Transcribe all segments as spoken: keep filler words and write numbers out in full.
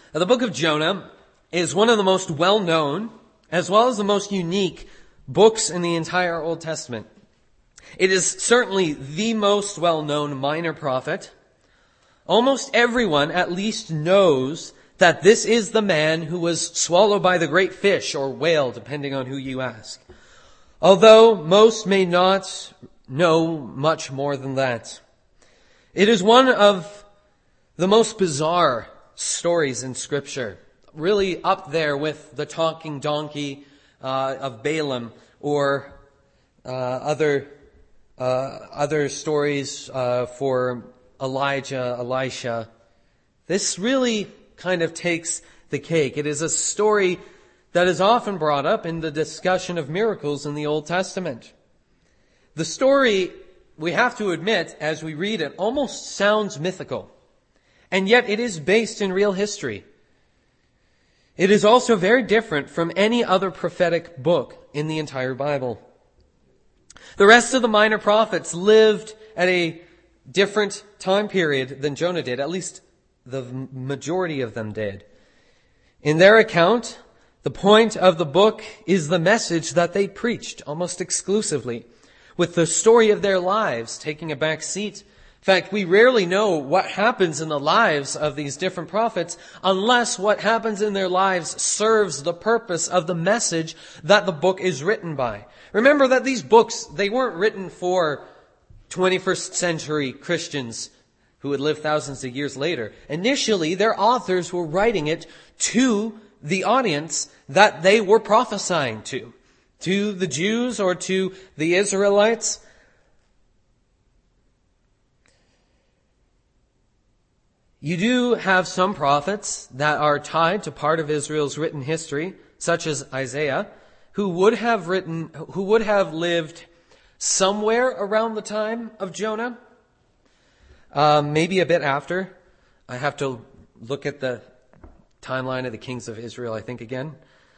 Now, the book of Jonah is one of the most well-known, as well as the most unique books in the entire Old Testament. It is certainly the most well-known minor prophet. Almost everyone at least knows that this is the man who was swallowed by the great fish or whale, depending on who you ask. Although most may not know much more than that. It is one of the most bizarre stories in Scripture. Really up there with the talking donkey uh, of Balaam or uh, other uh, other stories uh, for Elijah, Elisha. This really kind of takes the cake. It is a story that is often brought up in the discussion of miracles in the Old Testament. The story, we have to admit, as we read it, almost sounds mythical. And yet it is based in real history. It is also very different from any other prophetic book in the entire Bible. The rest of the minor prophets lived at a different time period than Jonah did. At least the majority of them did. In their account, the point of the book is the message that they preached almost exclusively, with the story of their lives taking a back seat. In fact, we rarely know what happens in the lives of these different prophets unless what happens in their lives serves the purpose of the message that the book is written by. Remember that these books, they weren't written for twenty-first century Christians who would live thousands of years later. Initially, their authors were writing it to the audience that they were prophesying to, to the Jews or to the Israelites. You do have some prophets that are tied to part of Israel's written history, such as Isaiah, who would have written, who would have lived somewhere around the time of Jonah, um, maybe a bit after. I have to look at the timeline of the kings of Israel, I think, again.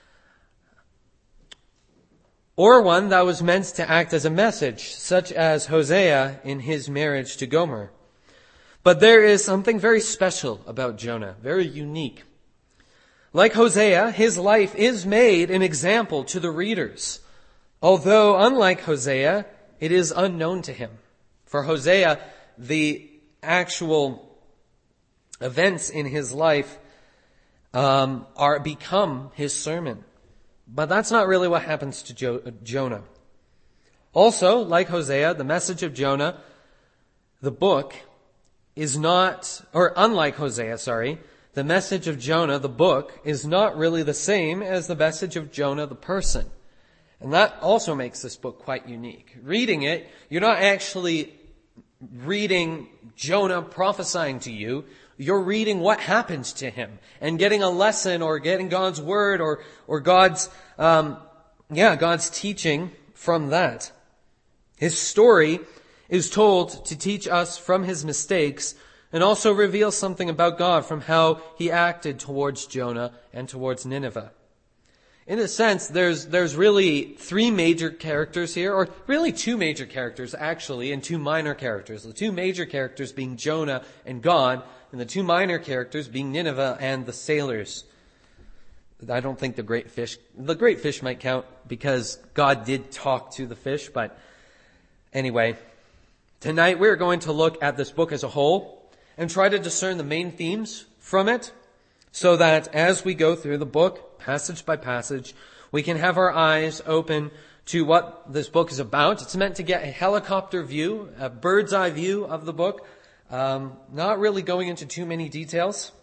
Or one that was meant to act as a message, such as Hosea in his marriage to Gomer. But there is something very special about Jonah, very unique. Like Hosea, his life is made an example to the readers. Although, unlike Hosea, it is unknown to him. For Hosea, the actual events in his life um, are become his sermon. But that's not really what happens to jo- Jonah. Also, like Hosea, the message of Jonah, the book, is not, or unlike Hosea, sorry, the message of Jonah, the book, is not really the same as the message of Jonah, the person. And that also makes this book quite unique. Reading it, you're not actually reading Jonah prophesying to you. You're reading what happened to him and getting a lesson or getting God's word or, or God's, um, yeah, God's teaching from that. His story is told to teach us from his mistakes and also reveal something about God from how he acted towards Jonah and towards Nineveh. In a sense, there's there's really three major characters here, or really two major characters actually, and two minor characters. The two major characters being Jonah and God, and the two minor characters being Nineveh and the sailors. I don't think the great fish, the great fish might count because God did talk to the fish, but anyway. Tonight we're going to look at this book as a whole and try to discern the main themes from it so that as we go through the book, passage by passage, we can have our eyes open to what this book is about. It's meant to get a helicopter view, a bird's eye view of the book, um, not really going into too many details.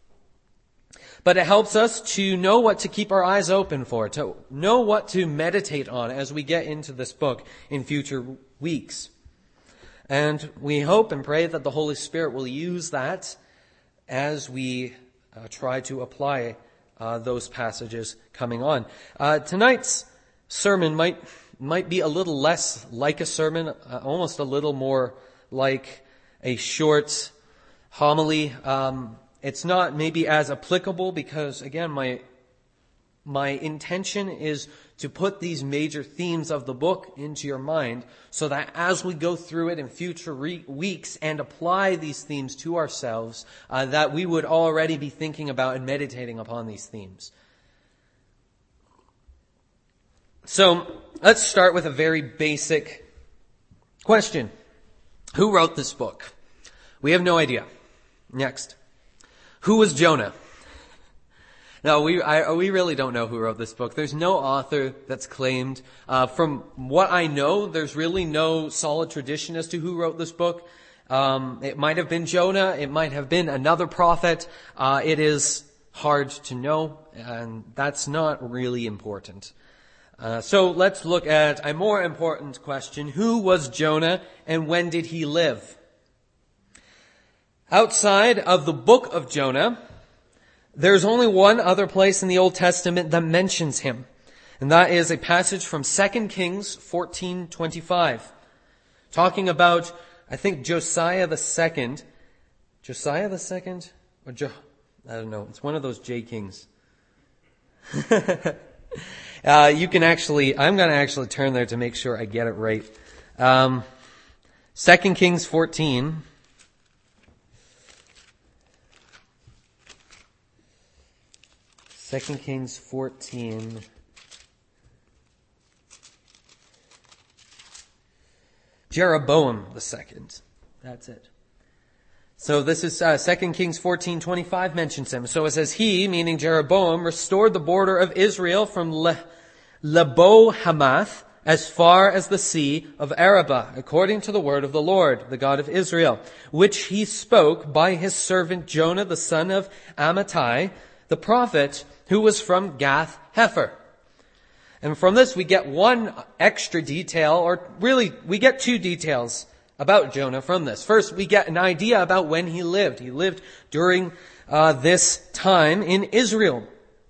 But it helps us to know what to keep our eyes open for, to know what to meditate on as we get into this book in future weeks. And we hope and pray that the Holy Spirit will use that as we uh, try to apply uh, those passages coming on. Uh, tonight's sermon might might be a little less like a sermon, uh, almost a little more like a short homily. Um, it's not maybe as applicable because, again, my my intention is to put these major themes of the book into your mind so that as we go through it in future re- weeks and apply these themes to ourselves, uh, that we would already be thinking about and meditating upon these themes. So let's start with a very basic question. Who wrote this book? We have no idea. Next. Who was Jonah? No, we I, we really don't know who wrote this book. There's no author that's claimed. Uh, from what I know, there's really no solid tradition as to who wrote this book. Um, it might have been Jonah. It might have been another prophet. Uh, it is hard to know, and that's not really important. Uh, so let's look at a more important question. Who was Jonah, and when did he live? Outside of the book of Jonah, there's only one other place in the Old Testament that mentions him, and that is a passage from Second Kings fourteen twenty-five, talking about, I think, Josiah the Second. Josiah the Second? Or jo- I don't know. It's one of those J Kings. uh, you can actually, I'm going to actually turn there to make sure I get it right. Um, Second Kings fourteen. Second Kings fourteen. Jeroboam the second. That's it. So this is uh, Second Kings fourteen twenty-five mentions him. So it says, he, meaning Jeroboam, restored the border of Israel from Le- Lebo-Hamath as far as the sea of Arabah, according to the word of the Lord, the God of Israel, which he spoke by his servant Jonah, the son of Amittai, the prophet, who was from Gath-Hepher. And from this we get one extra detail, or really we get two details about Jonah from this. First, we get an idea about when he lived. He lived during uh, this time in Israel.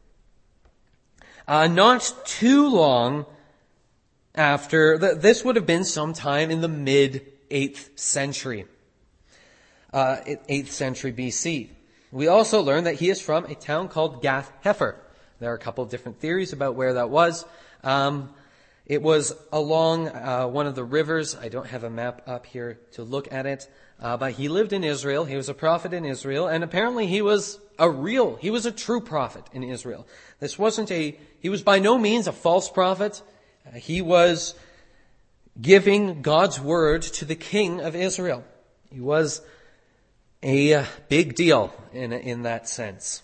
Uh, not too long after, th- this would have been sometime in the mid-eighth century. Uh, eighth century B C. We also learn that he is from a town called Gath-Hepher. There are a couple of different theories about where that was. Um, it was along uh, one of the rivers. I don't have a map up here to look at it. Uh, but he lived in Israel. He was a prophet in Israel. And apparently he was a real, he was a true prophet in Israel. This wasn't a, he was by no means a false prophet. Uh, he was giving God's word to the king of Israel. He was a uh, big deal in in that sense.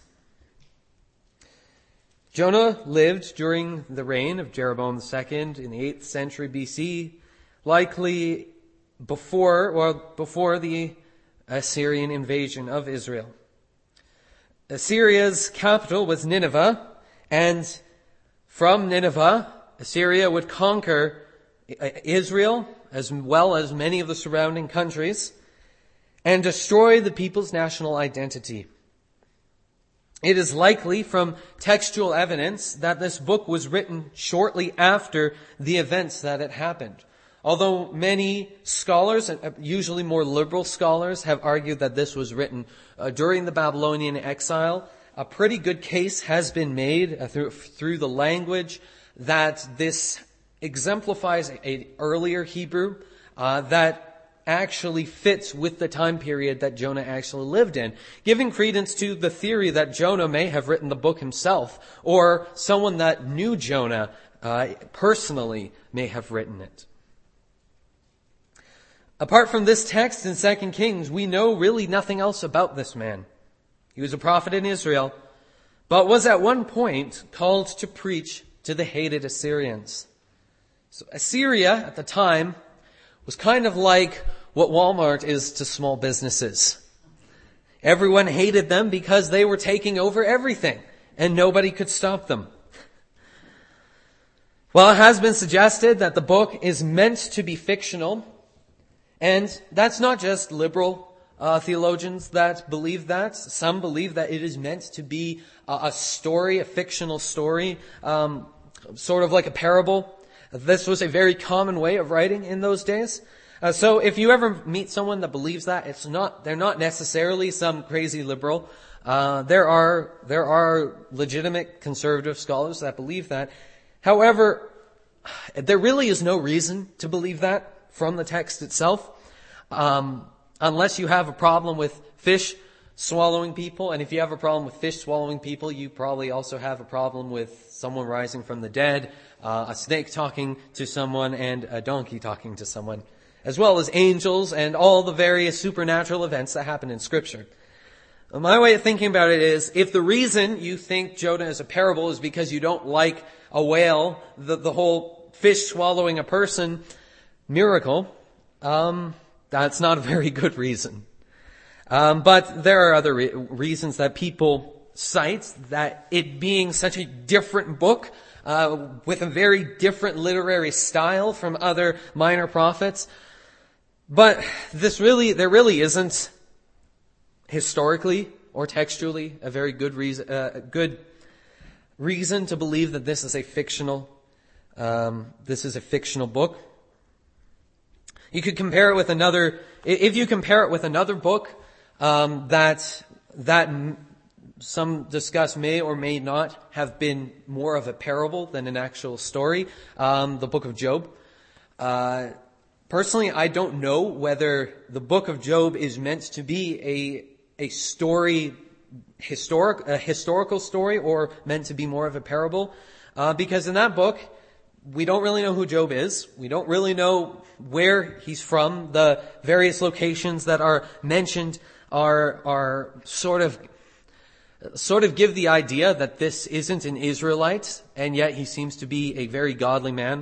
Jonah lived during the reign of Jeroboam the second in the eighth century B C, likely before or before the Assyrian invasion of Israel. Assyria's capital was Nineveh, and from Nineveh, Assyria would conquer Israel as well as many of the surrounding countries and destroy the people's national identity. It is likely from textual evidence that this book was written shortly after the events that had happened. Although many scholars, usually more liberal scholars, have argued that this was written uh, during the Babylonian exile, a pretty good case has been made uh, through, through the language that this exemplifies an earlier Hebrew uh, that actually fits with the time period that Jonah actually lived in, giving credence to the theory that Jonah may have written the book himself, or someone that knew Jonah uh, personally may have written it. Apart from this text in Second Kings, we know really nothing else about this man. He was a prophet in Israel, but was at one point called to preach to the hated Assyrians. So Assyria at the time was kind of like what Walmart is to small businesses. Everyone hated them because they were taking over everything, and nobody could stop them. Well, it has been suggested that the book is meant to be fictional, and that's not just liberal uh, theologians that believe that. Some believe that it is meant to be a, a story, a fictional story, um, sort of like a parable. This was a very common way of writing in those days. Uh, so if you ever meet someone that believes that, it's not, they're not necessarily some crazy liberal. Uh, there are, there are legitimate conservative scholars that believe that. However, there really is no reason to believe that from the text itself. Um, unless you have a problem with fish swallowing people. And if you have a problem with fish swallowing people, you probably also have a problem with someone rising from the dead, uh, a snake talking to someone, and a donkey talking to someone, as well as angels and all the various supernatural events that happen in Scripture. My way of thinking about it is, if the reason you think Jonah is a parable is because you don't like a whale, the, the whole fish swallowing a person miracle, um, that's not a very good reason. Um, but there are other re- reasons that people cite, that it being such a different book, uh, with a very different literary style from other minor prophets. But this really, there really isn't historically or textually a very good reason, uh, a good reason to believe that this is a fictional, um, this is a fictional book. You could compare it with another, if you compare it with another book, um, that, that some discuss may or may not have been more of a parable than an actual story, um, the book of Job. Uh, personally, I don't know whether the book of Job is meant to be a, a story, historic, a historical story, or meant to be more of a parable. Uh, because in that book, we don't really know who Job is. We don't really know where he's from. The various locations that are mentioned are, are sort of, sort of give the idea that this isn't an Israelite, and yet he seems to be a very godly man.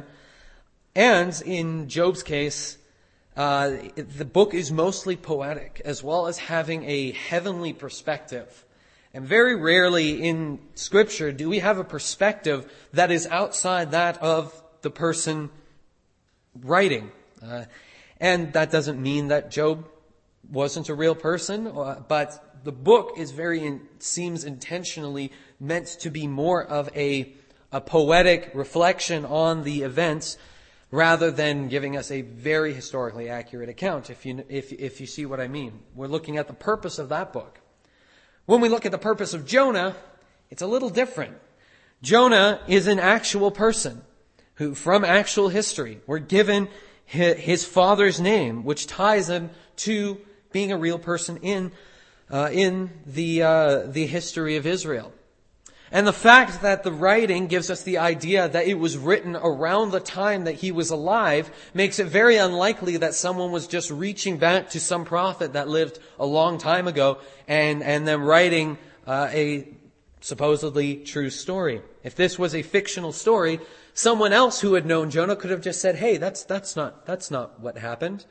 And in Job's case, uh, the book is mostly poetic, as well as having a heavenly perspective. And very rarely in Scripture do we have a perspective that is outside that of the person writing. Uh, and that doesn't mean that Job wasn't a real person, uh, but the book is very, in, seems intentionally meant to be more of a, a poetic reflection on the events, rather than giving us a very historically accurate account, if you, if, if you see what I mean. We're looking at the purpose of that book. When we look at the purpose of Jonah, it's a little different. Jonah is an actual person who, from actual history, we're given his father's name, which ties him to being a real person in, uh, in the, uh, the history of Israel. And the fact that the writing gives us the idea that it was written around the time that he was alive makes it very unlikely that someone was just reaching back to some prophet that lived a long time ago and, and then writing uh, a supposedly true story. If this was a fictional story, someone else who had known Jonah could have just said, hey, that's, that's not, that's not what happened.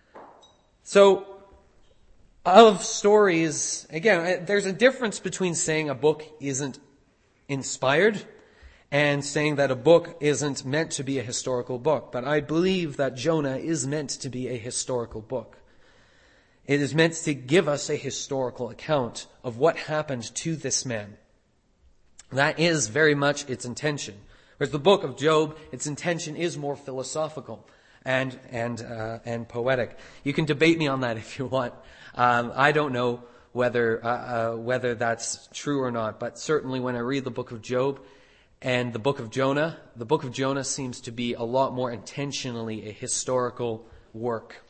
So, of stories, again, there's a difference between saying a book isn't inspired and saying that a book isn't meant to be a historical book. But I believe that Jonah is meant to be a historical book. It is meant to give us a historical account of what happened to this man. That is very much its intention. Whereas the book of Job, its intention is more philosophical and and uh, and poetic. You can debate me on that if you want. Um, I don't know whether uh, uh, whether that's true or not, but certainly when I read the book of Job and the book of Jonah, the book of Jonah seems to be a lot more intentionally a historical work.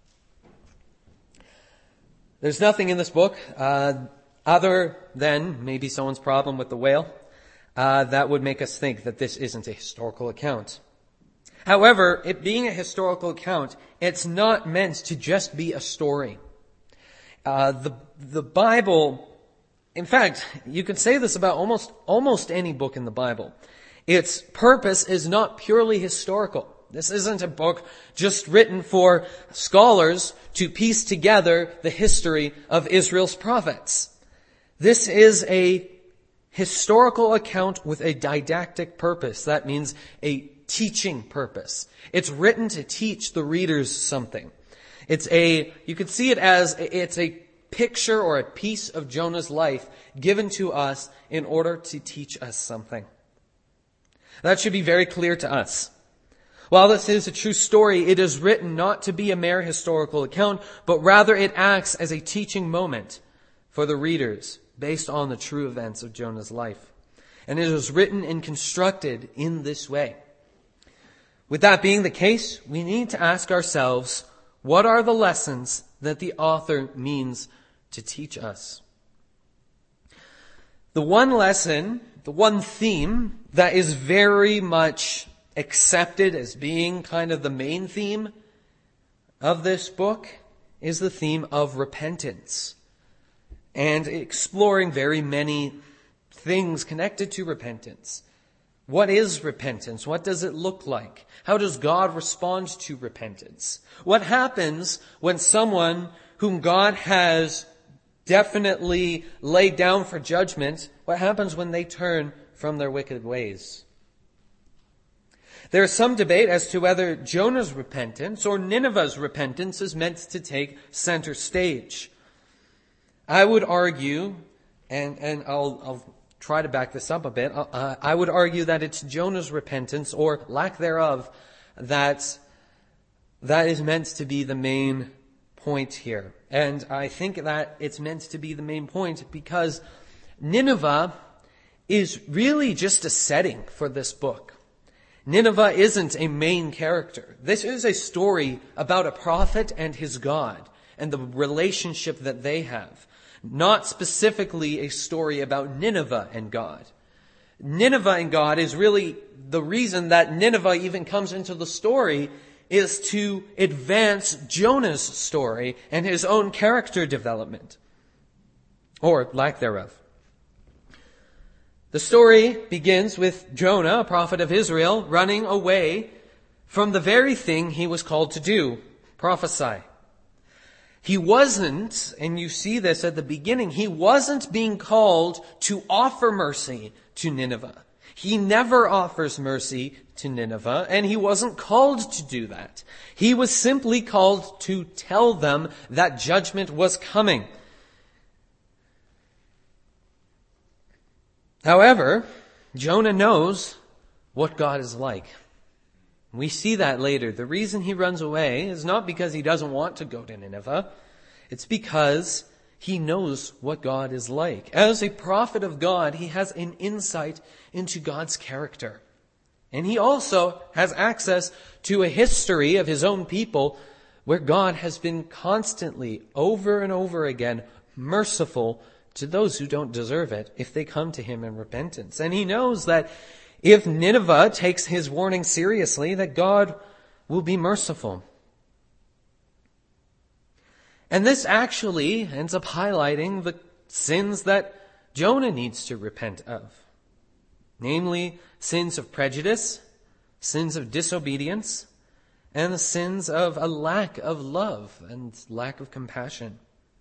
There's nothing in this book uh, other than maybe someone's problem with the whale uh, that would make us think that this isn't a historical account. However, it being a historical account, it's not meant to just be a story. Uh, the the Bible, in fact, you could say this about almost almost any book in the Bible. Its purpose is not purely historical. This isn't a book just written for scholars to piece together the history of Israel's prophets. This is a historical account with a didactic purpose. That means a teaching purpose. It's written to teach the readers something. It's a, you could see it as, it's a picture or a piece of Jonah's life given to us in order to teach us something. That should be very clear to us. While this is a true story, it is written not to be a mere historical account, but rather it acts as a teaching moment for the readers based on the true events of Jonah's life. And it is written and constructed in this way. With that being the case, we need to ask ourselves, what are the lessons that the author means to teach us? The one lesson, the one theme that is very much accepted as being kind of the main theme of this book is the theme of repentance, and exploring very many things connected to repentance. What is repentance? What does it look like? How does God respond to repentance? What happens when someone whom God has definitely laid down for judgment, what happens when they turn from their wicked ways? There is some debate as to whether Jonah's repentance or Nineveh's repentance is meant to take center stage. I would argue, and, and I'll, I'll try to back this up a bit, uh, I would argue that it's Jonah's repentance, or lack thereof, that, that is meant to be the main point here. And I think that it's meant to be the main point because Nineveh is really just a setting for this book. Nineveh isn't a main character. This is a story about a prophet and his God and the relationship that they have. Not specifically a story about Nineveh and God. Nineveh and God is really the reason that Nineveh even comes into the story, is to advance Jonah's story and his own character development, or lack thereof. The story begins with Jonah, a prophet of Israel, running away from the very thing he was called to do, prophesy. He wasn't, and you see this at the beginning, he wasn't being called to offer mercy to Nineveh. He never offers mercy to Nineveh, and he wasn't called to do that. He was simply called to tell them that judgment was coming. However, Jonah knows what God is like. We see that later. The reason he runs away is not because he doesn't want to go to Nineveh. It's because he knows what God is like. As a prophet of God, he has an insight into God's character. And he also has access to a history of his own people where God has been constantly, over and over again, merciful to those who don't deserve it if they come to him in repentance. And he knows that if Nineveh takes his warning seriously, that God will be merciful. And this actually ends up highlighting the sins that Jonah needs to repent of. Namely, sins of prejudice, sins of disobedience, and the sins of a lack of love and lack of compassion.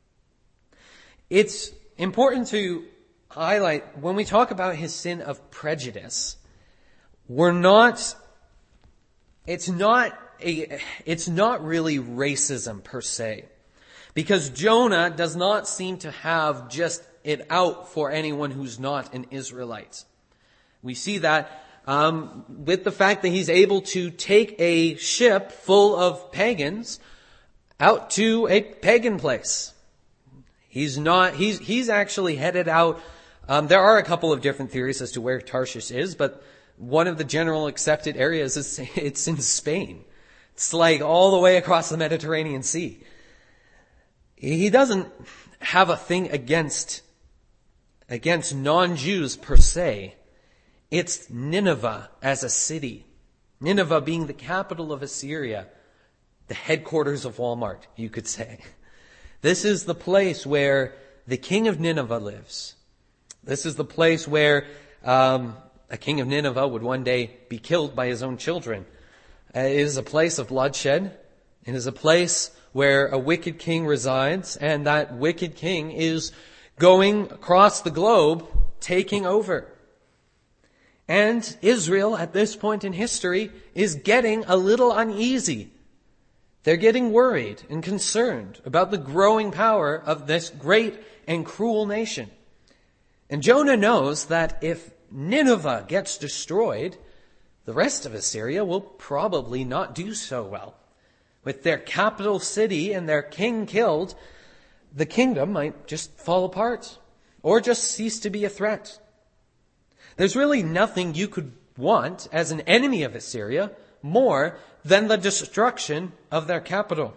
It's important to highlight, when we talk about his sin of prejudice, we're not, it's not a, it's not really racism per se. Because Jonah does not seem to have just it out for anyone who's not an Israelite. We see that um, with the fact that he's able to take a ship full of pagans out to a pagan place. He's not, he's, he's actually headed out. Um, there are a couple of different theories as to where Tarshish is, but one of the general accepted areas is it's in Spain. It's like all the way across the Mediterranean Sea. He doesn't have a thing against, against non-Jews per se. It's Nineveh as a city. Nineveh being the capital of Assyria, the headquarters of Walmart, you could say. This is the place where the king of Nineveh lives. This is the place where um, a king of Nineveh would one day be killed by his own children. Uh, it is a place of bloodshed. It is a place where a wicked king resides, and that wicked king is going across the globe, taking over. And Israel, at this point in history, is getting a little uneasy. They're getting worried and concerned about the growing power of this great and cruel nation. And Jonah knows that if Nineveh gets destroyed, the rest of Assyria will probably not do so well. With their capital city and their king killed, the kingdom might just fall apart or just cease to be a threat. There's really nothing you could want as an enemy of Assyria more than the destruction of their capital.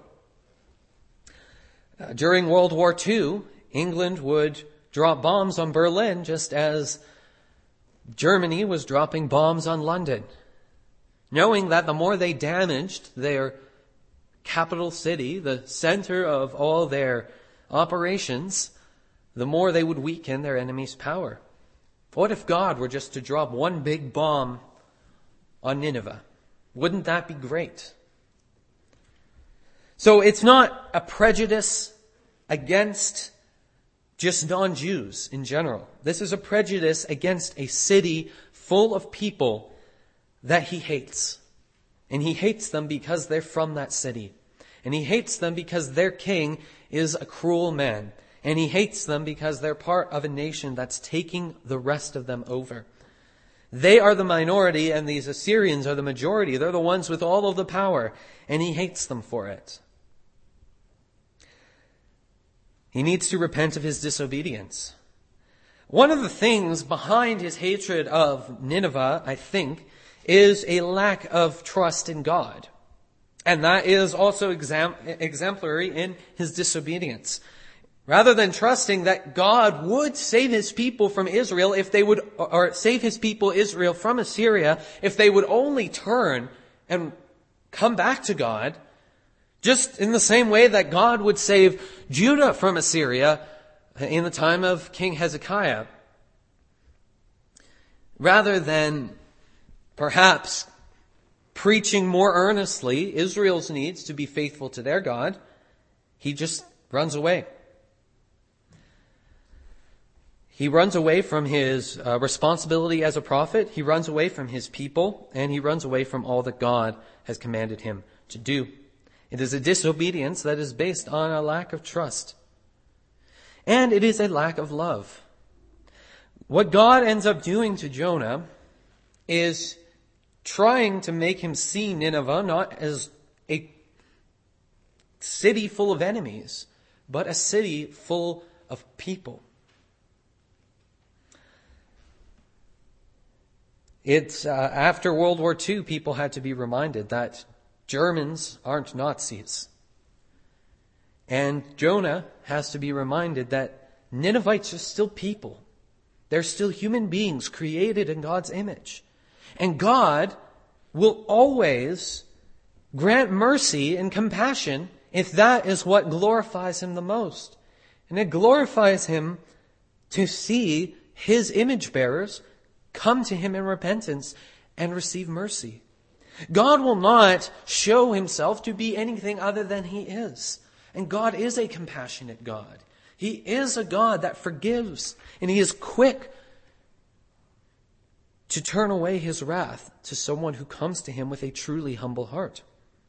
Uh, during World War Two, England would drop bombs on Berlin just as Germany was dropping bombs on London, knowing that the more they damaged their capital city, the center of all their operations, the more they would weaken their enemy's power. What if God were just to drop one big bomb on Nineveh? Wouldn't that be great? So it's not a prejudice against just non-Jews in general. This is a prejudice against a city full of people that he hates. And he hates them because they're from that city. And he hates them because their king is a cruel man. And he hates them because they're part of a nation that's taking the rest of them over. They are the minority and these Assyrians are the majority. They're the ones with all of the power. And he hates them for it. He needs to repent of his disobedience. One of the things behind his hatred of Nineveh, I think, is a lack of trust in God. And that is also exam- exemplary in his disobedience. Rather than trusting that God would save his people from Israel if they would, or save his people Israel from Assyria if they would only turn and come back to God, just in the same way that God would save Judah from Assyria in the time of King Hezekiah. Rather than perhaps preaching more earnestly Israel's needs to be faithful to their God, he just runs away. He runs away from his uh, responsibility as a prophet. He runs away from his people, and he runs away from all that God has commanded him to do. It is a disobedience that is based on a lack of trust. And it is a lack of love. What God ends up doing to Jonah is trying to make him see Nineveh not as a city full of enemies, but a city full of people. It's uh, after World War Two, people had to be reminded that Germans aren't Nazis. And Jonah has to be reminded that Ninevites are still people. They're still human beings created in God's image. And God will always grant mercy and compassion if that is what glorifies him the most. And it glorifies him to see his image bearers come to him in repentance and receive mercy. God will not show himself to be anything other than he is. And God is a compassionate God. He is a God that forgives, and he is quick to turn away his wrath to someone who comes to him with a truly humble heart.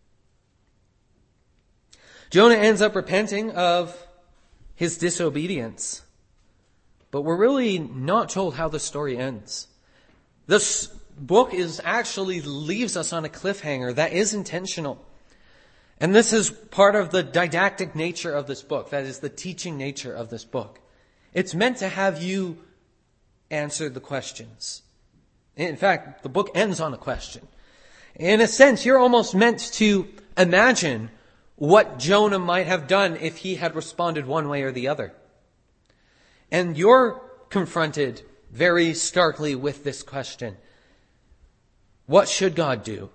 Jonah ends up repenting of his disobedience, but we're really not told how the story ends. This book is actually leaves us on a cliffhanger that is intentional. And this is part of the didactic nature of this book. That is the teaching nature of this book. It's meant to have you answer the questions. In fact, the book ends on a question. In a sense, you're almost meant to imagine what Jonah might have done if he had responded one way or the other. And you're confronted very starkly with this question. What should God do?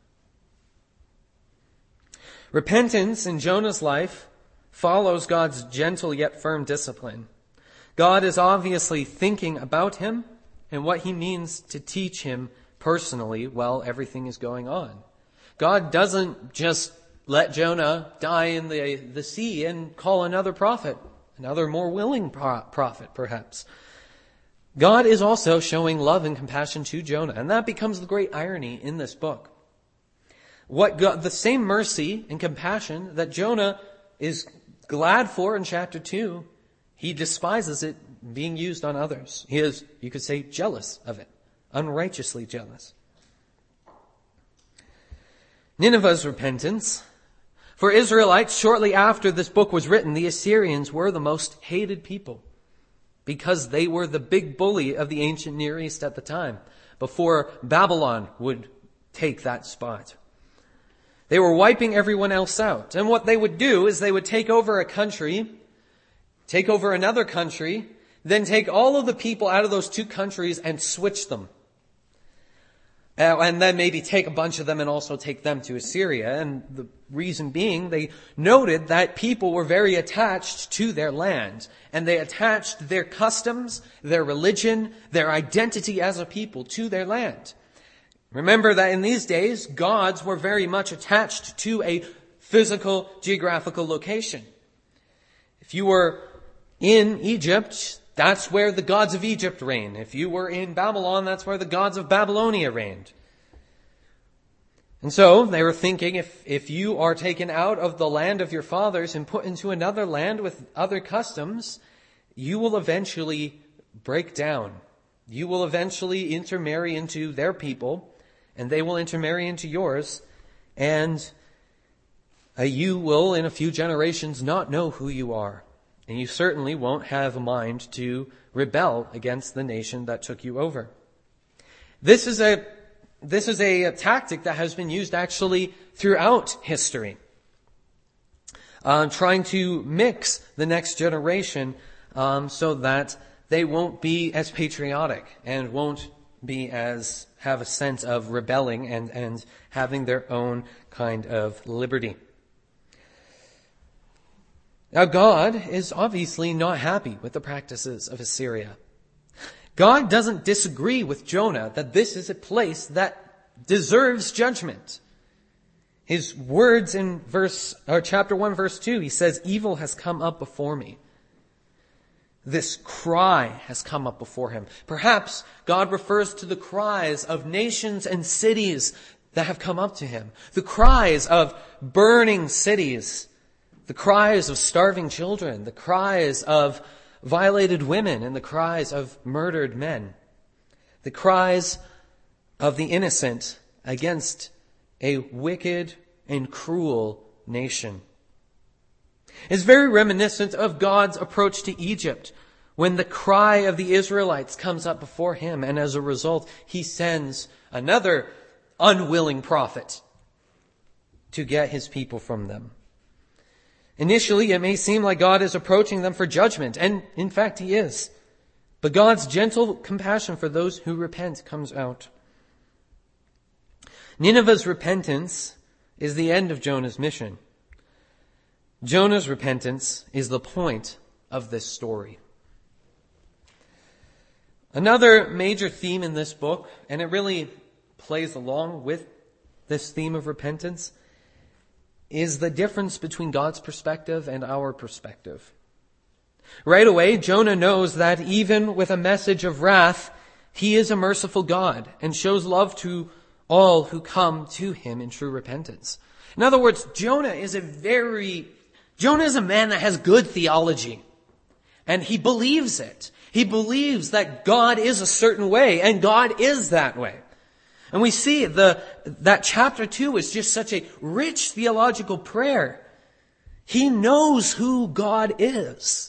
Repentance in Jonah's life follows God's gentle yet firm discipline. God is obviously thinking about him and what he means to teach him personally while everything is going on. God doesn't just let Jonah die in the, the sea and call another prophet, another more willing pro- prophet perhaps. God is also showing love and compassion to Jonah, and that becomes the great irony in this book. What God, the same mercy and compassion that Jonah is glad for in chapter two, he despises it being used on others. He is, you could say, jealous of it, unrighteously jealous. Nineveh's repentance. For Israelites, shortly after this book was written, the Assyrians were the most hated people because they were the big bully of the ancient Near East at the time, before Babylon would take that spot. They were wiping everyone else out. And what they would do is they would take over a country, take over another country, then take all of the people out of those two countries and switch them. Uh, and then maybe take a bunch of them and also take them to Assyria. And the reason being, they noted that people were very attached to their land. And they attached their customs, their religion, their identity as a people to their land. Remember that in these days, gods were very much attached to a physical, geographical location. If you were in Egypt, that's where the gods of Egypt reign. If you were in Babylon, that's where the gods of Babylonia reigned. And so they were thinking, if, if you are taken out of the land of your fathers and put into another land with other customs, you will eventually break down. You will eventually intermarry into their people, and they will intermarry into yours, and uh, you will, in a few generations, not know who you are. And you certainly won't have a mind to rebel against the nation that took you over. This is a, this is a, a tactic that has been used actually throughout history. Uh, trying to mix the next generation um, so that they won't be as patriotic and won't be as, have a sense of rebelling and, and having their own kind of liberty. Now, God is obviously not happy with the practices of Assyria. God doesn't disagree with Jonah that this is a place that deserves judgment. His words in verse, or chapter one, verse two, he says, "Evil has come up before me." This cry has come up before him. Perhaps God refers to the cries of nations and cities that have come up to him. The cries of burning cities. The cries of starving children, the cries of violated women, and the cries of murdered men. The cries of the innocent against a wicked and cruel nation. It's very reminiscent of God's approach to Egypt when the cry of the Israelites comes up before him, and as a result, he sends another unwilling prophet to get his people from them. Initially, it may seem like God is approaching them for judgment, and in fact he is. But God's gentle compassion for those who repent comes out. Nineveh's repentance is the end of Jonah's mission. Jonah's repentance is the point of this story. Another major theme in this book, and it really plays along with this theme of repentance, is the difference between God's perspective and our perspective. Right away, Jonah knows that even with a message of wrath, he is a merciful God and shows love to all who come to him in true repentance. In other words, Jonah is a very, Jonah is a man that has good theology. And he believes it. He believes that God is a certain way, and God is that way. And we see the that chapter two is just such a rich theological prayer. He knows who God is.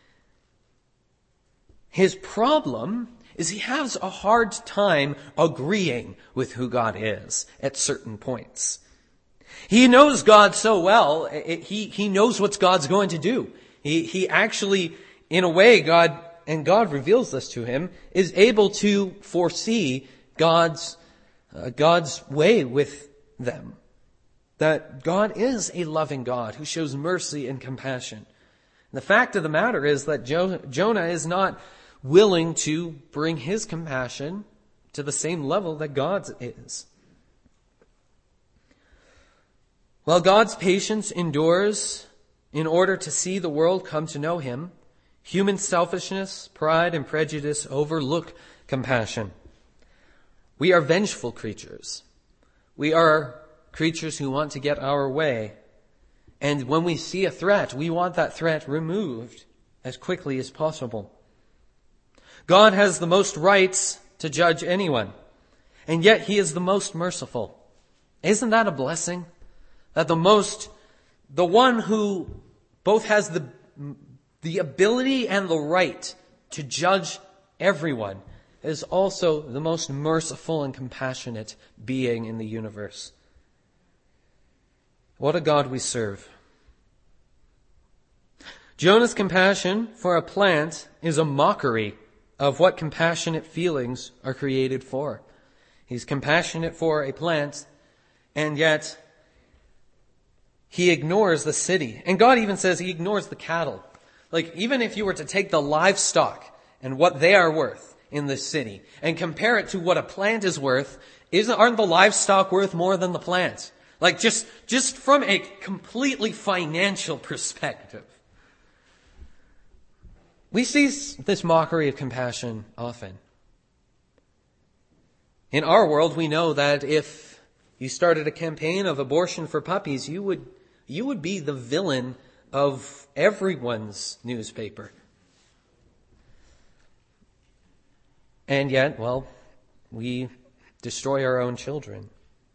His problem is he has a hard time agreeing with who God is at certain points. He knows God so well, it, he, he knows what God's going to do. He, he actually, in a way, God, and God reveals this to him, is able to foresee God's Uh, God's way with them. That God is a loving God who shows mercy and compassion. And the fact of the matter is that jo- Jonah is not willing to bring his compassion to the same level that God's is. While God's patience endures in order to see the world come to know him, human selfishness, pride, and prejudice overlook compassion. We are vengeful creatures. We are creatures who want to get our way. And when we see a threat, we want that threat removed as quickly as possible. God has the most rights to judge anyone, and yet he is the most merciful. Isn't that a blessing? That the most, the one who both has the, the ability and the right to judge everyone is also the most merciful and compassionate being in the universe. What a God we serve. Jonah's compassion for a plant is a mockery of what compassionate feelings are created for. He's compassionate for a plant, and yet he ignores the city. And God even says he ignores the cattle. Like, even if you were to take the livestock and what they are worth in this city and compare it to what a plant is worth, isn't, aren't the livestock worth more than the plant? Like, just, just from a completely financial perspective. We see this mockery of compassion often. In our world, we know that if you started a campaign of abortion for puppies, you would, you would be the villain of everyone's newspaper. And yet, well, we destroy our own children.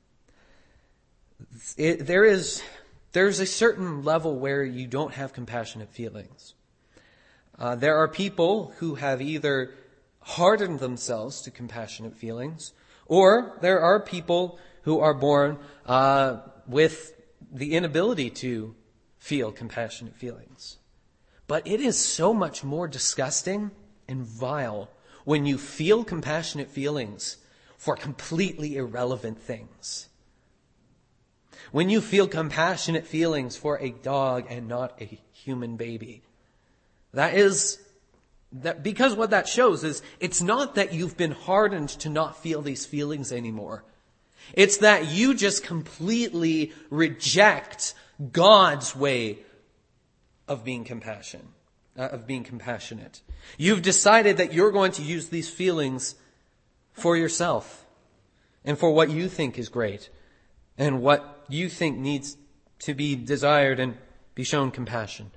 It, there is, there's a certain level where you don't have compassionate feelings. Uh, there are people who have either hardened themselves to compassionate feelings, or there are people who are born uh, with the inability to feel compassionate feelings. But it is so much more disgusting and vile when you feel compassionate feelings for completely irrelevant things. When you feel compassionate feelings for a dog and not a human baby. That is, that because what that shows is it's not that you've been hardened to not feel these feelings anymore. It's that you just completely reject God's way of being compassion, uh, of being compassionate. You've decided that you're going to use these feelings for yourself and for what you think is great and what you think needs to be desired and be shown compassion.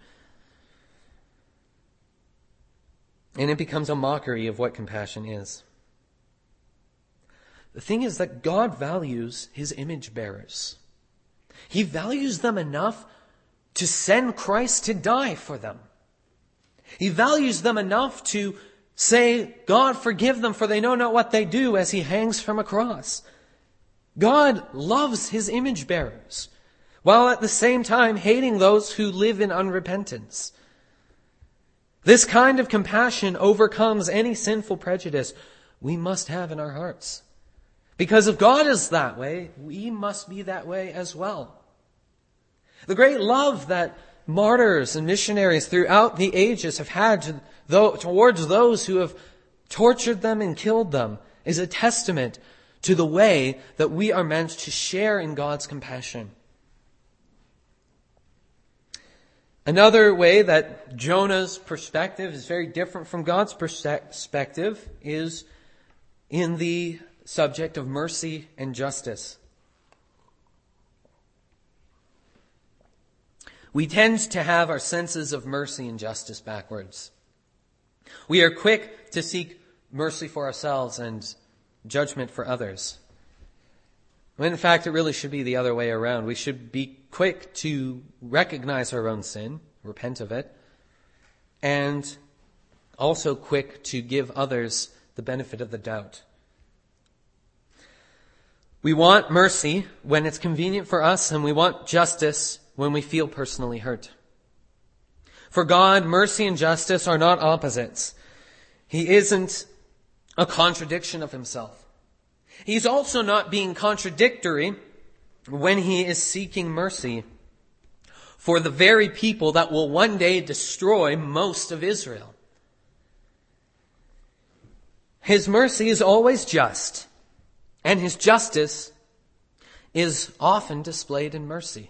And it becomes a mockery of what compassion is. The thing is that God values his image bearers. He values them enough to send Christ to die for them. He values them enough to say, God, forgive them, for they know not what they do, as he hangs from a cross. God loves his image bearers, while at the same time hating those who live in unrepentance. This kind of compassion overcomes any sinful prejudice we must have in our hearts. Because if God is that way, we must be that way as well. The great love that martyrs and missionaries throughout the ages have had to, though, towards those who have tortured them and killed them is a testament to the way that we are meant to share in God's compassion. Another way that Jonah's perspective is very different from God's perspective is in the subject of mercy and justice. We tend to have our senses of mercy and justice backwards. We are quick to seek mercy for ourselves and judgment for others. When in fact, it really should be the other way around. We should be quick to recognize our own sin, repent of it, and also quick to give others the benefit of the doubt. We want mercy when it's convenient for us, and we want justice when we feel personally hurt. For God, mercy and justice are not opposites. He isn't a contradiction of himself. He's also not being contradictory when he is seeking mercy for the very people that will one day destroy most of Israel. His mercy is always just, and his justice is often displayed in mercy.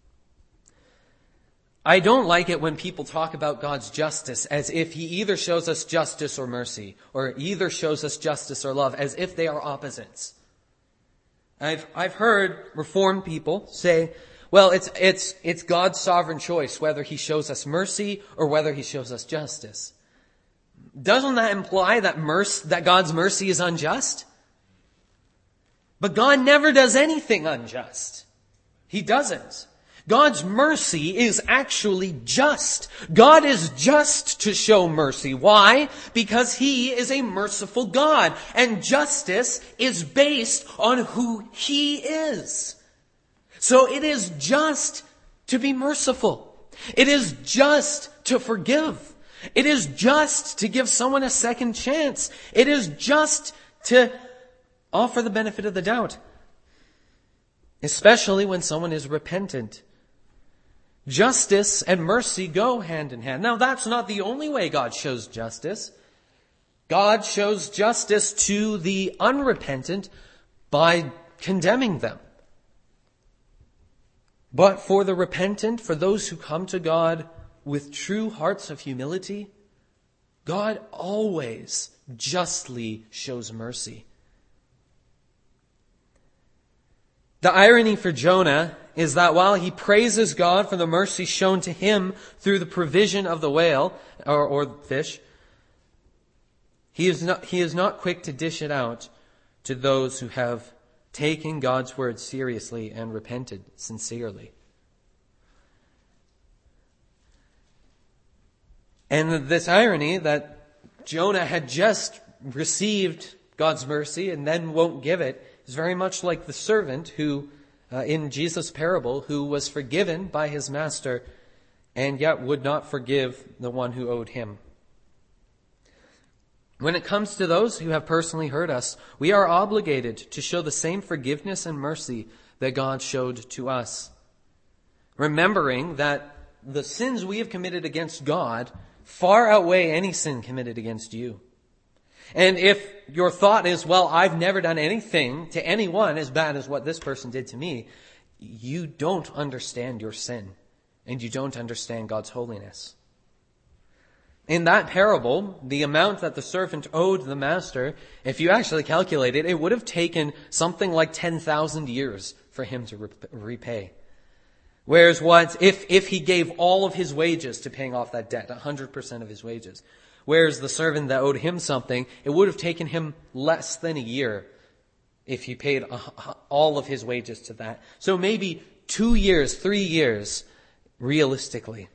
I don't like it when people talk about God's justice as if he either shows us justice or mercy, or either shows us justice or love, as if they are opposites. I've, I've heard Reformed people say, well, it's, it's, it's God's sovereign choice whether he shows us mercy or whether he shows us justice. Doesn't that imply that mercy, that God's mercy is unjust? But God never does anything unjust. He doesn't. God's mercy is actually just. God is just to show mercy. Why? Because He is a merciful God. And justice is based on who He is. So it is just to be merciful. It is just to forgive. It is just to give someone a second chance. It is just to offer the benefit of the doubt. Especially when someone is repentant. Justice and mercy go hand in hand. Now, that's not the only way God shows justice. God shows justice to the unrepentant by condemning them. But for the repentant, for those who come to God with true hearts of humility, God always justly shows mercy. The irony for Jonah is that while he praises God for the mercy shown to him through the provision of the whale or, or fish, he is not, he is not quick to dish it out to those who have taken God's word seriously and repented sincerely. And this irony that Jonah had just received God's mercy and then won't give it is very much like the servant who, uh, in Jesus' parable, who was forgiven by his master and yet would not forgive the one who owed him. When it comes to those who have personally hurt us, we are obligated to show the same forgiveness and mercy that God showed to us. Remembering that the sins we have committed against God far outweigh any sin committed against you. And if your thought is, well, I've never done anything to anyone as bad as what this person did to me, you don't understand your sin, and you don't understand God's holiness. In that parable, the amount that the servant owed the master, if you actually calculate it, it would have taken something like ten thousand years for him to repay. Whereas what, if, if he gave all of his wages to paying off that debt, one hundred percent of his wages, whereas the servant that owed him something, it would have taken him less than a year if he paid all of his wages to that. So maybe two years, three years, realistically.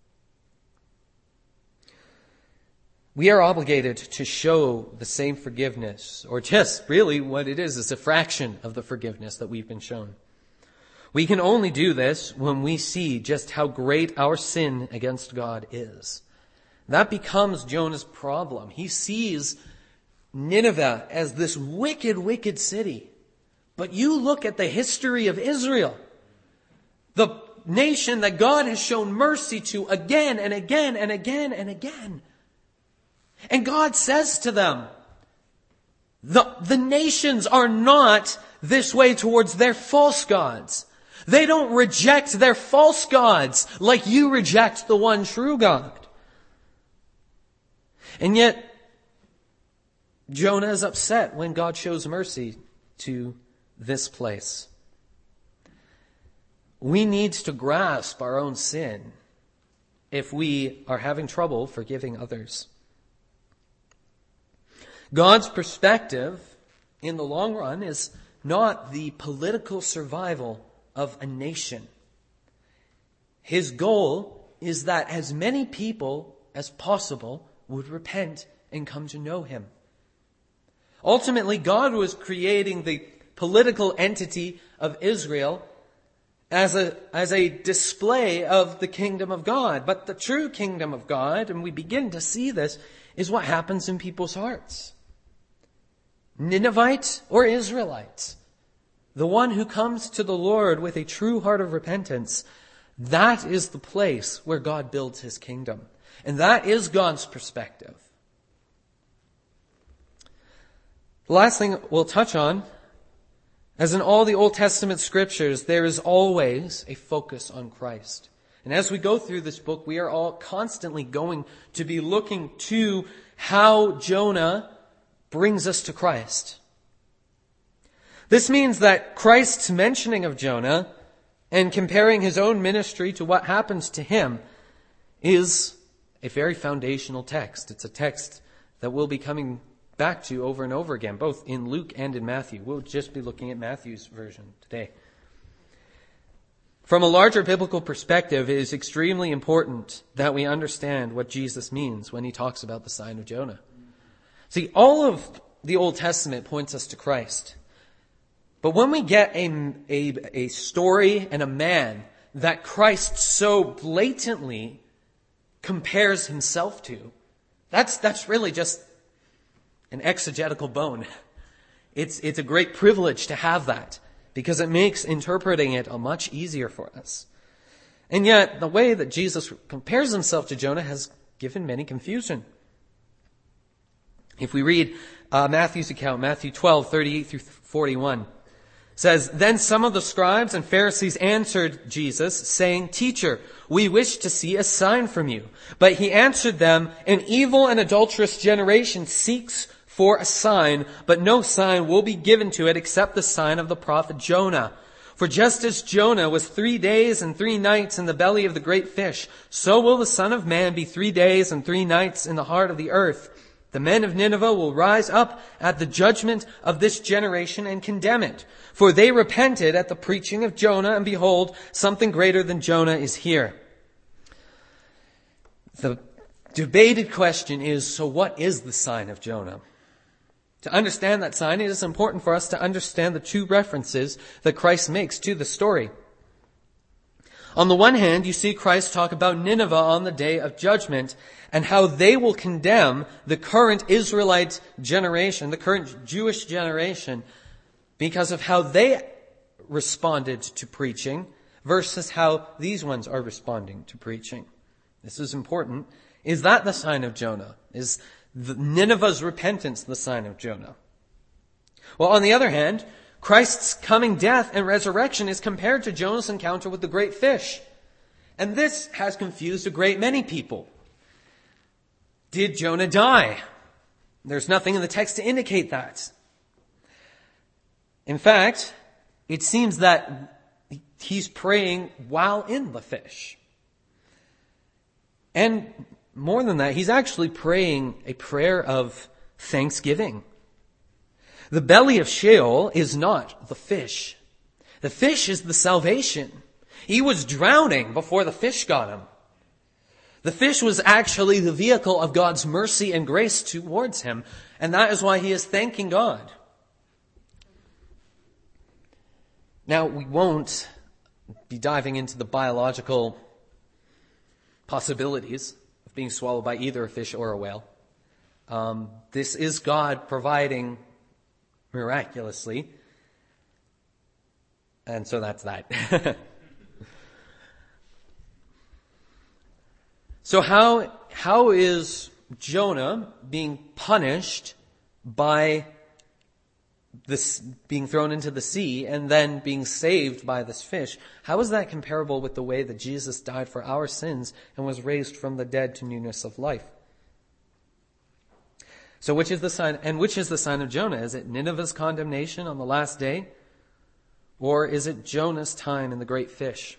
We are obligated to show the same forgiveness, or just really what it is, is a fraction of the forgiveness that we've been shown. We can only do this when we see just how great our sin against God is. That becomes Jonah's problem. He sees Nineveh as this wicked, wicked city. But you look at the history of Israel, the nation that God has shown mercy to again and again and again and again. And God says to them, the, the nations are not this way towards their false gods. They don't reject their false gods like you reject the one true God. And yet, Jonah is upset when God shows mercy to this place. We need to grasp our own sin if we are having trouble forgiving others. God's perspective in the long run is not the political survival of a nation. His goal is that as many people as possible would repent and come to know Him. Ultimately, God was creating the political entity of Israel as a, as a display of the kingdom of God. But the true kingdom of God, and we begin to see this, is what happens in people's hearts. Ninevite or Israelite, the one who comes to the Lord with a true heart of repentance, that is the place where God builds His kingdom. And that is God's perspective. The last thing we'll touch on, as in all the Old Testament scriptures, there is always a focus on Christ. And as we go through this book, we are all constantly going to be looking to how Jonah brings us to Christ. This means that Christ's mentioning of Jonah and comparing his own ministry to what happens to him is a very foundational text. It's a text that will be coming back to over and over again, both in Luke and in Matthew. We'll just be looking at Matthew's version today. From a larger biblical perspective, it is extremely important that we understand what Jesus means when he talks about the sign of Jonah. See, all of the Old Testament points us to Christ. But when we get a, a, a story and a man that Christ so blatantly compares himself to, that's, that's really just an exegetical bone. It's, it's a great privilege to have that because it makes interpreting it a much easier for us. And yet, the way that Jesus compares himself to Jonah has given many confusion. If we read uh, Matthew's account, Matthew twelve, thirty-eight through forty-one, says, "Then some of the scribes and Pharisees answered Jesus, saying, 'Teacher, we wish to see a sign from you.' But he answered them, 'An evil and adulterous generation seeks for a sign, but no sign will be given to it except the sign of the prophet Jonah. For just as Jonah was three days and three nights in the belly of the great fish, so will the Son of Man be three days and three nights in the heart of the earth. The men of Nineveh will rise up at the judgment of this generation and condemn it. For they repented at the preaching of Jonah, and behold, something greater than Jonah is here.'" The debated question is, so what is the sign of Jonah? To understand that sign, it is important for us to understand the two references that Christ makes to the story. On the one hand, you see Christ talk about Nineveh on the day of judgment and how they will condemn the current Israelite generation, the current Jewish generation, because of how they responded to preaching versus how these ones are responding to preaching. This is important. Is that the sign of Jonah? Is the Nineveh's repentance the sign of Jonah? Well, on the other hand, Christ's coming death and resurrection is compared to Jonah's encounter with the great fish. And this has confused a great many people. Did Jonah die? There's nothing in the text to indicate that. In fact, it seems that he's praying while in the fish. And more than that, he's actually praying a prayer of thanksgiving. The belly of Sheol is not the fish. The fish is the salvation. He was drowning before the fish got him. The fish was actually the vehicle of God's mercy and grace towards him, and that is why he is thanking God. Now, we won't be diving into the biological possibilities of being swallowed by either a fish or a whale. Um, this is God providing miraculously. And so that's that. So how, how is Jonah being punished by this being thrown into the sea and then being saved by this fish? How is that comparable with the way that Jesus died for our sins and was raised from the dead to newness of life? So which is the sign, and which is the sign of Jonah? Is it Nineveh's condemnation on the last day? Or is it Jonah's time in the great fish?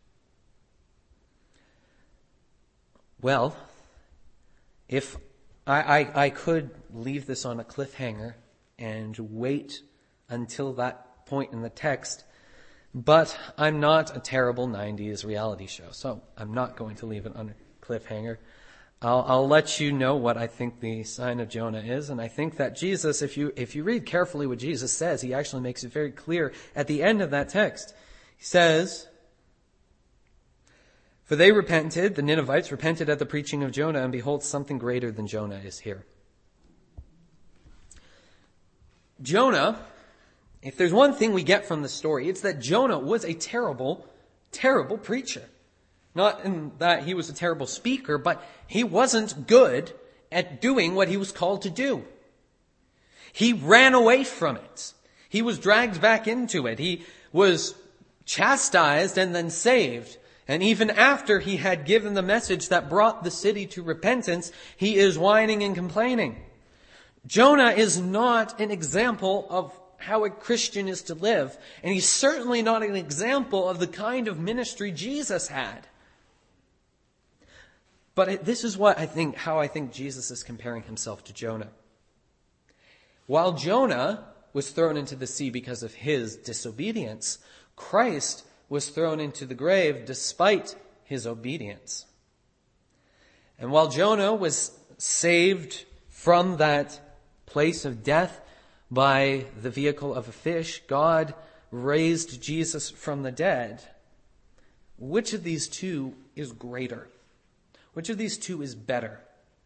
Well, if I, I, I could leave this on a cliffhanger and wait until that point in the text, but I'm not a terrible nineties reality show, so I'm not going to leave it on a cliffhanger. I'll, I'll let you know what I think the sign of Jonah is, and I think that Jesus, if you if you read carefully what Jesus says, he actually makes it very clear at the end of that text. He says, "For they repented," the Ninevites repented at the preaching of Jonah, and behold, something greater than Jonah is here. Jonah, if there's one thing we get from the story, it's that Jonah was a terrible, terrible preacher. Not in that he was a terrible speaker, but he wasn't good at doing what he was called to do. He ran away from it. He was dragged back into it. He was chastised and then saved. And even after he had given the message that brought the city to repentance, he is whining and complaining. Jonah is not an example of how a Christian is to live. And he's certainly not an example of the kind of ministry Jesus had. But this is what I think, how I think Jesus is comparing himself to Jonah. While Jonah was thrown into the sea because of his disobedience, Christ was thrown into the grave despite his obedience. And while Jonah was saved from that place of death by the vehicle of a fish, God raised Jesus from the dead. Which of these two is greater? Which of these two is better?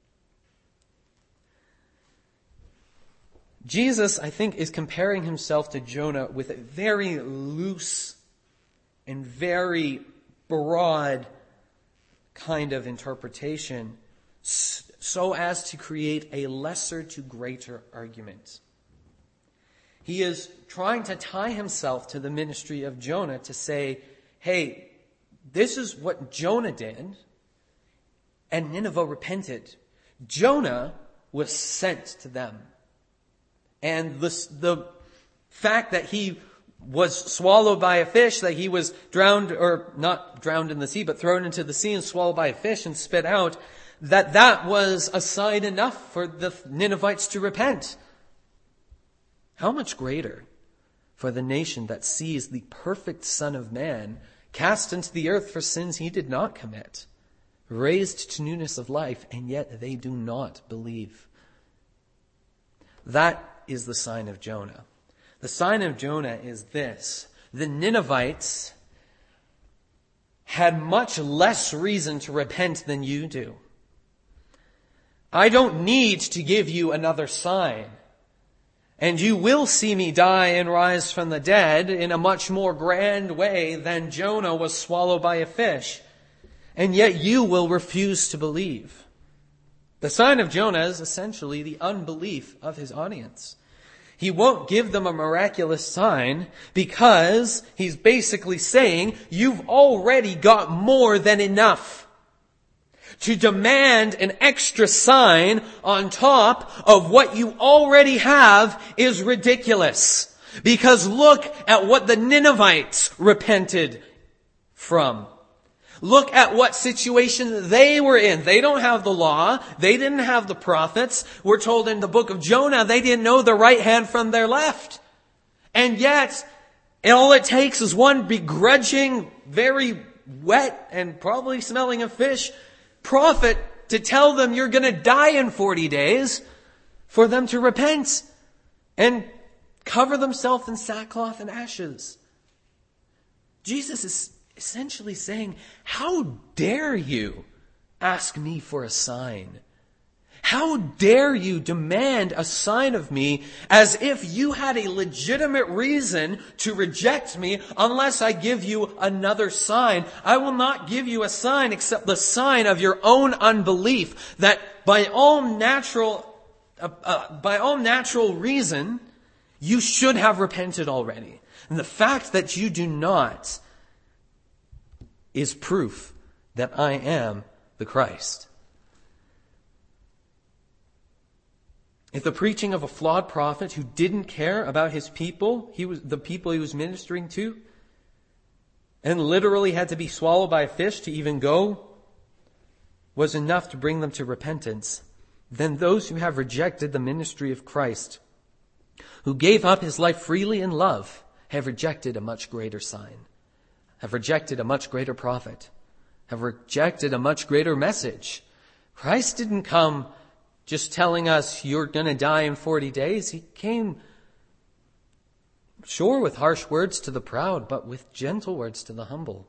Jesus, I think, is comparing himself to Jonah with a very loose and very broad kind of interpretation, so as to create a lesser to greater argument. He is trying to tie himself to the ministry of Jonah to say, hey, this is what Jonah did, and Nineveh repented. Jonah was sent to them. And the, the fact that he was swallowed by a fish, that he was drowned, or not drowned in the sea, but thrown into the sea and swallowed by a fish and spit out, that that was a sign enough for the Ninevites to repent. How much greater for the nation that sees the perfect Son of Man cast into the earth for sins he did not commit, raised to newness of life, and yet they do not believe. That is the sign of Jonah. The sign of Jonah is this: the Ninevites had much less reason to repent than you do. I don't need to give you another sign. And you will see me die and rise from the dead in a much more grand way than Jonah was swallowed by a fish. And yet you will refuse to believe. The sign of Jonah is essentially the unbelief of his audience. He won't give them a miraculous sign because he's basically saying, you've already got more than enough. To demand an extra sign on top of what you already have is ridiculous. Because look at what the Ninevites repented from. Look at what situation they were in. They don't have the law. They didn't have the prophets. We're told in the book of Jonah they didn't know their right hand from their left. And yet, all it takes is one begrudging, very wet and probably smelling of fish prophet to tell them you're going to die in forty days for them to repent and cover themselves in sackcloth and ashes. Jesus is essentially saying, how dare you ask me for a sign? How dare you demand a sign of me as if you had a legitimate reason to reject me unless I give you another sign? I will not give you a sign except the sign of your own unbelief, that by all natural, uh, uh, by all natural reason, you should have repented already. And the fact that you do not is proof that I am the Christ. If the preaching of a flawed prophet who didn't care about his people, he was the people he was ministering to, and literally had to be swallowed by a fish to even go, was enough to bring them to repentance, then those who have rejected the ministry of Christ, who gave up his life freely in love, have rejected a much greater sign, have rejected a much greater prophet, have rejected a much greater message. Christ didn't come just telling us you're going to die in forty days. He came, sure, with harsh words to the proud, but with gentle words to the humble.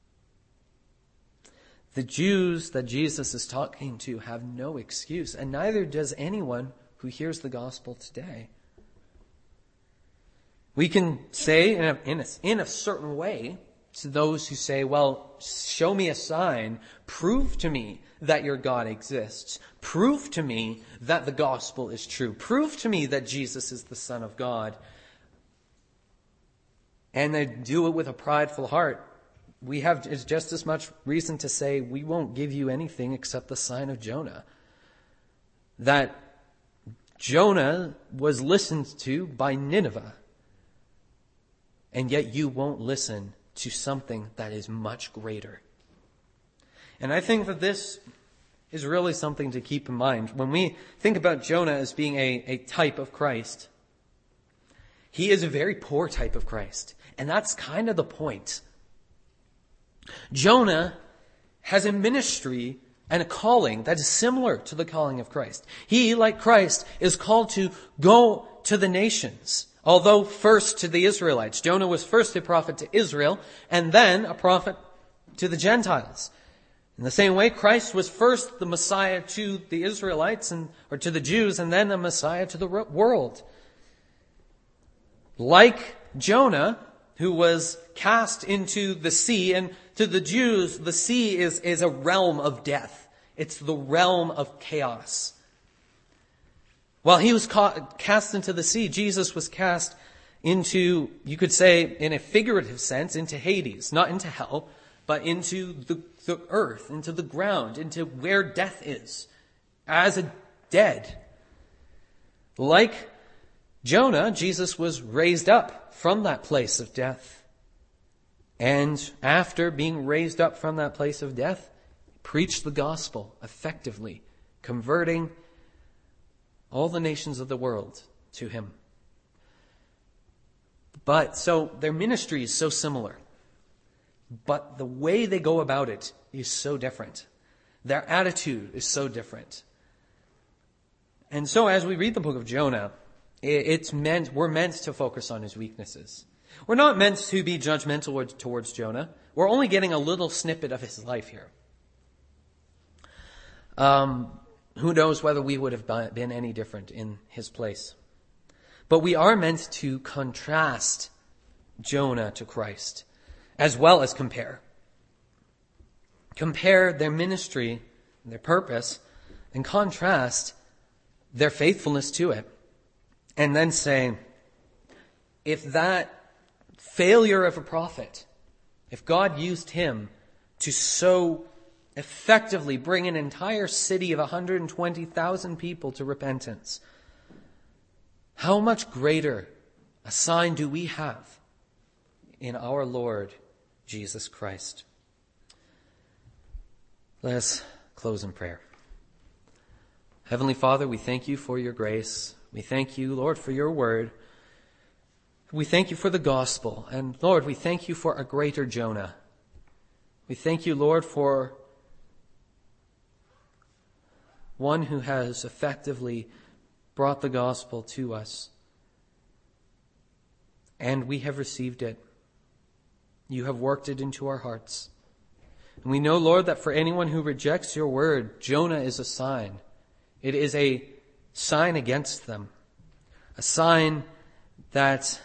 The Jews that Jesus is talking to have no excuse, and neither does anyone who hears the gospel today. We can say in a, in a, in a certain way to those who say, well, show me a sign, prove to me that your God exists. Prove to me that the gospel is true. Prove to me that Jesus is the Son of God. And they do it with a prideful heart. We have just as much reason to say we won't give you anything except the sign of Jonah. That Jonah was listened to by Nineveh. And yet you won't listen to something that is much greater. And I think that this is really something to keep in mind. When we think about Jonah as being a, a type of Christ, he is a very poor type of Christ. And that's kind of the point. Jonah has a ministry and a calling that is similar to the calling of Christ. He, like Christ, is called to go to the nations. Although first to the Israelites. Jonah was first a prophet to Israel and then a prophet to the Gentiles. In the same way, Christ was first the Messiah to the Israelites and or to the Jews and then the Messiah to the world. Like Jonah, who was cast into the sea, and to the Jews, the sea is, is a realm of death. It's the realm of chaos. While he was caught, cast into the sea, Jesus was cast into, you could say, in a figurative sense, into Hades, not into hell, but into the, the earth, into the ground, into where death is, as a dead. Like Jonah, Jesus was raised up from that place of death. And after being raised up from that place of death, preached the gospel effectively, converting all the nations of the world to him. But so their ministry is so similar. But the way they go about it is so different. Their attitude is so different. And so as we read the book of Jonah, it's meant, we're meant to focus on his weaknesses. We're not meant to be judgmental towards Jonah. We're only getting a little snippet of his life here. Um, who knows whether we would have been any different in his place. But we are meant to contrast Jonah to Christ, as well as compare. Compare their ministry, their purpose, and contrast their faithfulness to it. And then say, if that failure of a prophet, if God used him to so effectively bring an entire city of one hundred twenty thousand people to repentance, how much greater a sign do we have in our Lord Jesus Christ? Let us close in prayer. Heavenly Father, we thank you for your grace. We thank you, Lord, for your word. We thank you for the gospel. And Lord, we thank you for a greater Jonah. We thank you, Lord, for one who has effectively brought the gospel to us. And we have received it. You have worked it into our hearts. And we know, Lord, that for anyone who rejects your word, Jonah is a sign. It is a sign against them. A sign that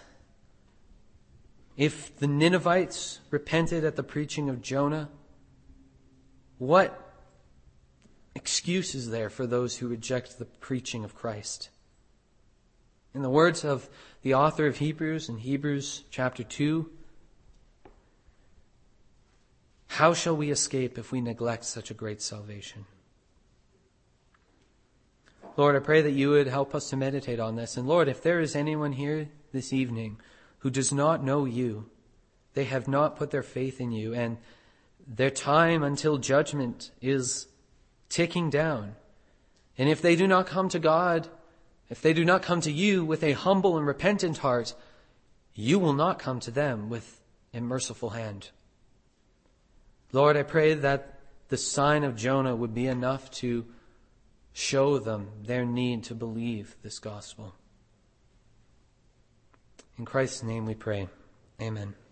if the Ninevites repented at the preaching of Jonah, what excuse is there for those who reject the preaching of Christ? In the words of the author of Hebrews in Hebrews chapter two, how shall we escape if we neglect such a great salvation? Lord, I pray that you would help us to meditate on this. And Lord, if there is anyone here this evening who does not know you, they have not put their faith in you, and their time until judgment is ticking down. And if they do not come to God, if they do not come to you with a humble and repentant heart, you will not come to them with a merciful hand. Lord, I pray that the sign of Jonah would be enough to show them their need to believe this gospel. In Christ's name we pray. Amen.